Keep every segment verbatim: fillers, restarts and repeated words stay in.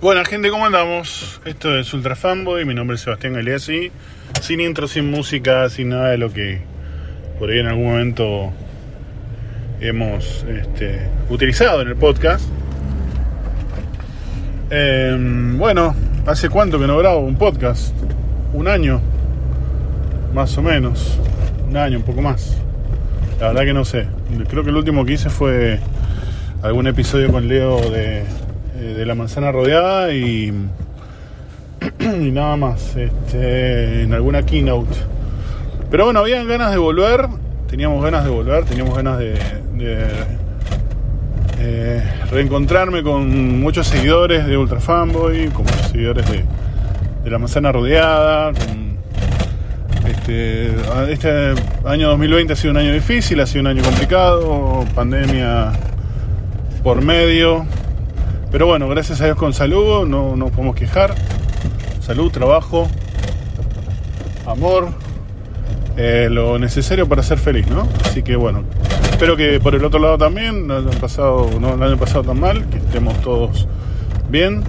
Buena gente, ¿cómo andamos? Esto es Ultra Fanboy, mi nombre es Sebastián Galeazzi. Sin intro, sin música, sin nada de lo que por ahí en algún momento hemos este, utilizado en el podcast. Eh, bueno, ¿hace cuánto que no grabo un podcast? Un año, más o menos. Un año, un poco más. La verdad que no sé. Creo que el último que hice fue algún episodio con Leo de... de La Manzana Rodeada y, y nada más, este, en alguna keynote. Pero bueno, había ganas de volver, teníamos ganas de volver, teníamos ganas de, de eh, reencontrarme con muchos seguidores de Ultra Fanboy, con muchos seguidores de, de La Manzana Rodeada. Con, este, este año dos mil veinte ha sido un año difícil, ha sido un año complicado, pandemia por medio. Pero bueno, gracias a Dios con salud, no nos podemos quejar. Salud, trabajo, amor, eh, lo necesario para ser feliz, ¿no? Así que bueno, espero que por el otro lado también, no hayan pasado, no lo hayan pasado tan mal, que estemos todos bien.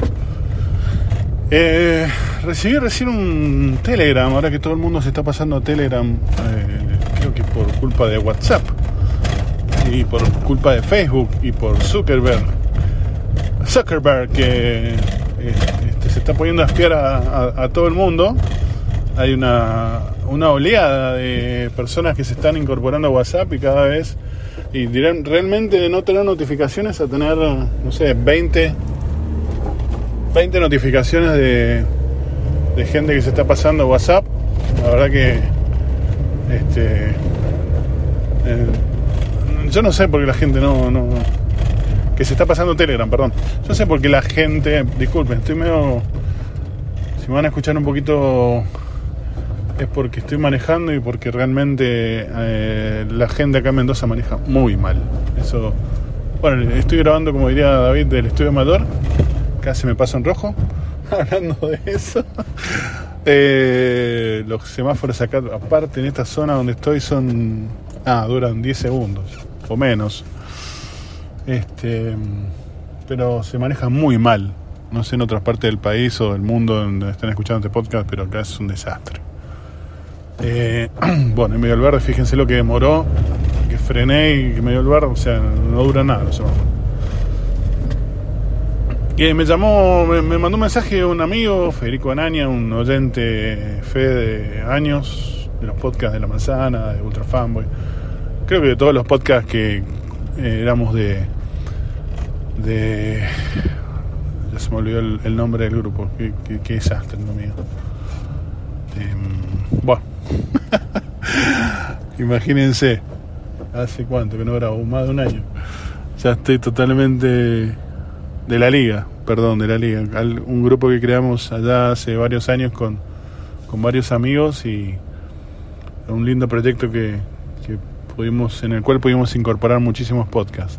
Eh, recibí recién un Telegram, ahora que todo el mundo se está pasando a Telegram, eh, creo que por culpa de WhatsApp, y por culpa de Facebook, y por Zuckerberg. Zuckerberg que este, se está poniendo a espiar a, a, a todo el mundo. Hay una, una oleada de personas que se están incorporando a WhatsApp y cada vez y dirán, realmente de no tener notificaciones a tener, no sé, veinte notificaciones de, de gente que se está pasando a WhatsApp. La verdad que este eh, yo no sé por qué la gente no, no que se está pasando Telegram, perdón. Yo sé por qué la gente, disculpen, estoy medio, si me van a escuchar un poquito, es porque estoy manejando y porque realmente eh, la gente acá en Mendoza maneja muy mal. Eso, bueno, estoy grabando, como diría David, del estudio Amador, casi me paso en rojo, hablando de eso. Eh, los semáforos acá, aparte en esta zona donde estoy, son, ah, duran diez segundos, o menos. Este, pero se maneja muy mal. No sé en otras partes del país o del mundo donde están escuchando este podcast, pero acá es un desastre. Eh, bueno, en medio del verde, fíjense lo que demoró, que frené y que medio del verde, o sea, no dura nada los semáforos. Y me llamó, me, me mandó un mensaje un amigo, Federico Anania, un oyente fe de años de los podcasts de La Manzana, de Ultra Fanboy. Creo que de todos los podcasts que Eh, éramos de de ya se me olvidó el, el nombre del grupo, qué, qué, qué desastre lo mío. Eh, bueno imagínense, hace cuánto que no grabo, más de un año, ya estoy totalmente de la liga, perdón, de la liga, un grupo que creamos allá hace varios años con, con varios amigos y un lindo proyecto que, que pudimos, en el cual pudimos incorporar muchísimos podcasts.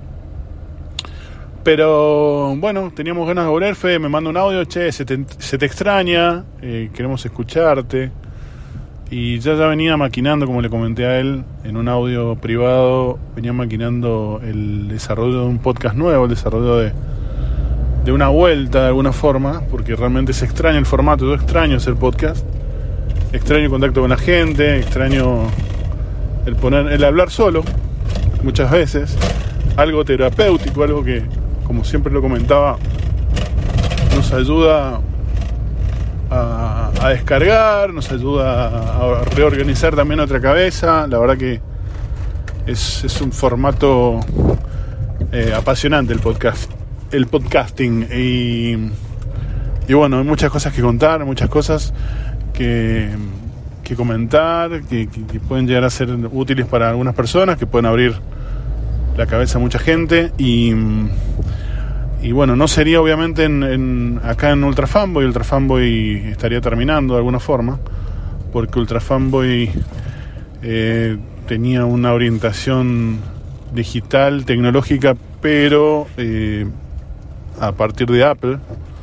Pero bueno, teníamos ganas de volver. Fede me manda un audio, che, se te, se te extraña, eh, queremos escucharte. Y ya ya venía maquinando, como le comenté a él en un audio privado, venía maquinando el desarrollo de un podcast nuevo, el desarrollo de, de una vuelta de alguna forma, porque realmente se extraña el formato. Yo extraño hacer podcast, extraño el contacto con la gente, extraño el poner, el hablar solo, muchas veces, algo terapéutico, algo que, como siempre lo comentaba, nos ayuda a, a descargar, nos ayuda a, a reorganizar también nuestra cabeza. La verdad que es, es un formato eh, apasionante el podcast, el podcasting y, y bueno, hay muchas cosas que contar, muchas cosas que que comentar, que, que, que pueden llegar a ser útiles para algunas personas, que pueden abrir la cabeza a mucha gente y, y bueno, no sería obviamente en, en, acá en Ultra Fanboy. Ultra Fanboy estaría terminando de alguna forma, porque Ultra Fanboy eh, tenía una orientación digital, tecnológica, pero eh, a partir de Apple.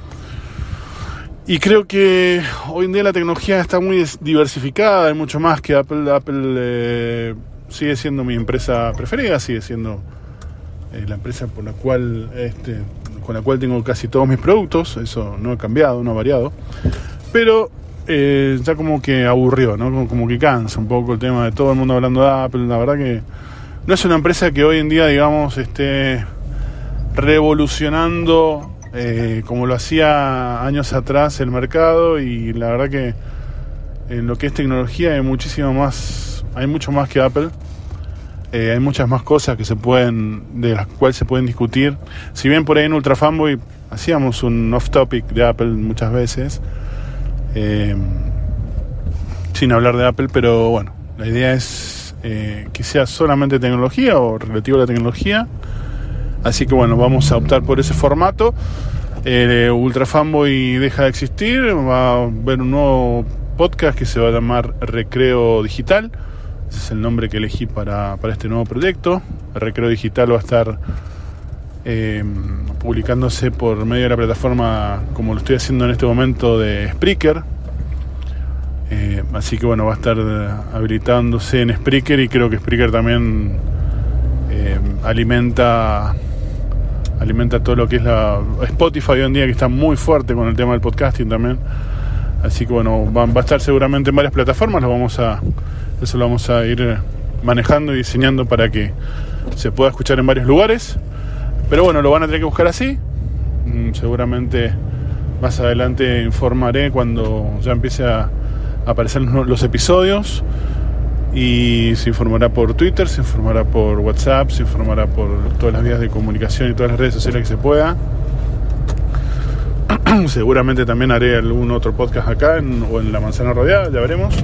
Y creo que hoy en día la tecnología está muy diversificada, hay mucho más que Apple. Apple eh, sigue siendo mi empresa preferida, sigue siendo eh, la empresa por la cual este, con la cual tengo casi todos mis productos. Eso no ha cambiado, no ha variado. Pero eh, ya como que aburrió, ¿no? Como, como que cansa un poco el tema de todo el mundo hablando de Apple. La verdad que no es una empresa que hoy en día, digamos, esté revolucionando eh, como lo hacía años atrás el mercado. Y la verdad que en lo que es tecnología hay muchísimo más, hay mucho más que Apple. Eh, hay muchas más cosas que se pueden, de las cuales se pueden discutir. Si bien por ahí en Ultra Fanboy hacíamos un off topic de Apple muchas veces, eh, sin hablar de Apple, pero bueno, la idea es eh, que sea solamente tecnología o relativo a la tecnología. Así que bueno, vamos a optar por ese formato. eh, Ultra Fanboy deja de existir, va a haber un nuevo podcast que se va a llamar Recreo Digital. Ese es el nombre que elegí para, para este nuevo proyecto. El Recreo Digital va a estar eh, publicándose por medio de la plataforma, como lo estoy haciendo en este momento, de Spreaker. Eh, así que bueno, va a estar habilitándose en Spreaker, y creo que Spreaker también eh, alimenta alimenta todo lo que es la Spotify hoy en día, que está muy fuerte con el tema del podcasting también. Así que bueno, va, va a estar seguramente en varias plataformas. Lo vamos a Eso lo vamos a ir manejando y diseñando para que se pueda escuchar en varios lugares. Pero bueno, lo van a tener que buscar así. Mm, seguramente más adelante informaré cuando ya empiece a aparecer los episodios. Y se informará por Twitter, se informará por WhatsApp, se informará por todas las vías de comunicación y todas las redes sociales que se pueda. Seguramente también haré algún otro podcast acá en, o en La Manzana Rodeada, ya veremos.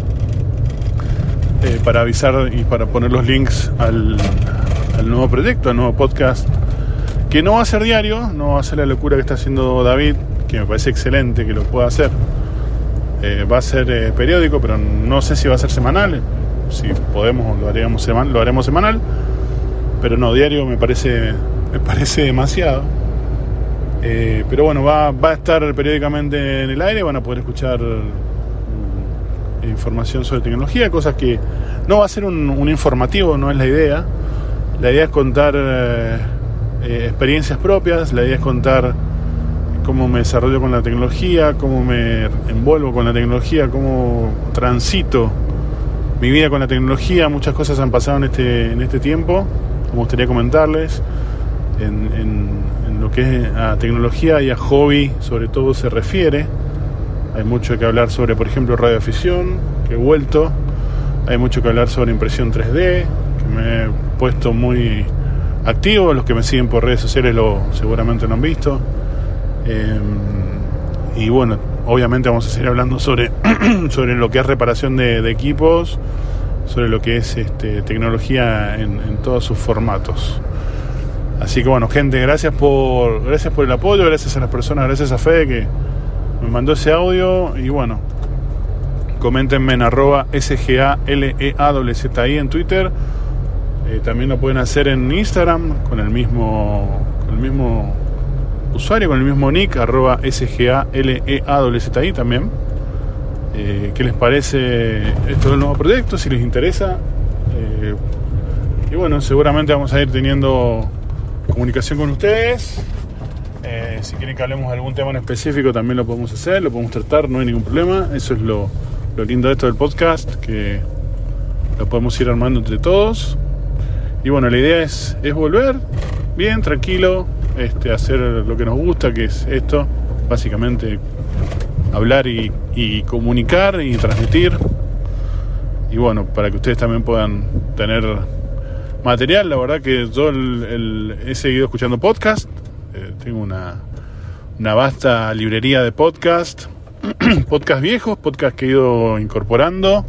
Eh, para avisar y para poner los links al, al nuevo proyecto, al nuevo podcast, que no va a ser diario, no va a ser la locura que está haciendo David, que me parece excelente que lo pueda hacer. Eh, va a ser eh, periódico, pero no sé si va a ser semanal. Si podemos lo haremos semanal, lo haremos semanal, pero no diario, me parece me parece demasiado. Eh, pero bueno, va, va a estar periódicamente en el aire, van a poder escuchar información sobre tecnología, cosas que no va a ser un, un informativo, no es la idea. La idea es contar eh, eh, experiencias propias, la idea es contar cómo me desarrollo con la tecnología, cómo me envuelvo con la tecnología, cómo transito mi vida con la tecnología. Muchas cosas han pasado en este, en este tiempo, me gustaría comentarles. En, en, en lo que es a tecnología y a hobby sobre todo se refiere. Hay mucho que hablar sobre, por ejemplo, radioafición, que he vuelto. Hay mucho que hablar sobre impresión tres D, que me he puesto muy activo. Los que me siguen por redes sociales lo seguramente lo han visto. Eh, y bueno, obviamente vamos a seguir hablando sobre, sobre lo que es reparación de, de equipos, sobre lo que es este, tecnología en, en todos sus formatos. Así que bueno, gente, gracias por, gracias por el apoyo, gracias a las personas, gracias a Fede que me mandó ese audio. Y bueno, coméntenme en arroba S G A L E A W Z I en Twitter. Eh, también lo pueden hacer en Instagram con el mismo con el mismo usuario, con el mismo nick, arroba S G A L E A W Z I también. Eh, ¿Qué les parece esto del nuevo proyecto? Si les interesa. Eh, y bueno, seguramente vamos a ir teniendo comunicación con ustedes. Eh, si quieren que hablemos de algún tema en específico también lo podemos hacer, lo podemos tratar, no hay ningún problema. Eso es lo, lo lindo de esto del podcast, que lo podemos ir armando entre todos. Y bueno, la idea es, es volver bien, tranquilo, este, hacer lo que nos gusta, que es esto, básicamente hablar y, y comunicar y transmitir. Y bueno, para que ustedes también puedan tener material. La verdad que yo el, el, he seguido escuchando podcast. Eh, tengo una, una vasta librería de podcast. Podcast viejos, podcast que he ido incorporando.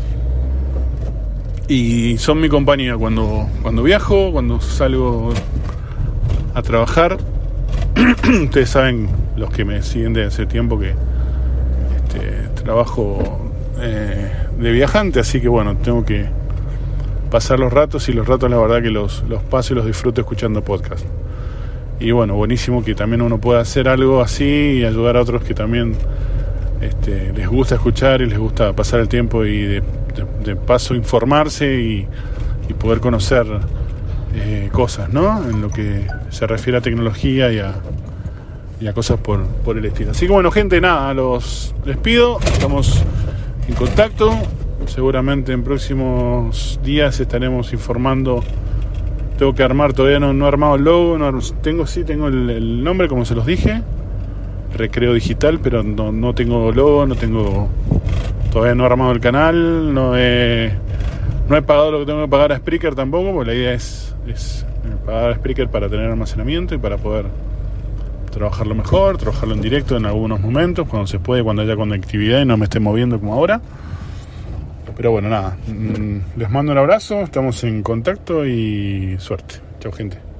Y son mi compañía cuando, cuando viajo, cuando salgo a trabajar. Ustedes saben, los que me siguen desde hace tiempo, que este, trabajo eh, de viajante. Así que bueno, tengo que pasar los ratos, y los ratos la verdad que los, los paso y los disfruto escuchando podcast. Y bueno, buenísimo que también uno pueda hacer algo así y ayudar a otros que también este, les gusta escuchar y les gusta pasar el tiempo y de, de, de paso informarse y, y poder conocer eh, cosas, ¿no? En lo que se refiere a tecnología y a, y a cosas por, por el estilo. Así que bueno, gente, nada, los despido. Estamos en contacto. Seguramente en próximos días estaremos informando. Tengo que armar, todavía no, no he armado el logo, no, tengo sí, tengo el, el nombre como se los dije, Recreo Digital, pero no, no tengo logo, no tengo, todavía no he armado el canal, no he, no he pagado lo que tengo que pagar a Spreaker tampoco, porque la idea es, es pagar a Spreaker para tener almacenamiento y para poder trabajarlo mejor, trabajarlo en directo en algunos momentos, cuando se puede, cuando haya conectividad y no me esté moviendo como ahora. Pero bueno, nada, les mando un abrazo, estamos en contacto y suerte. Chao, gente.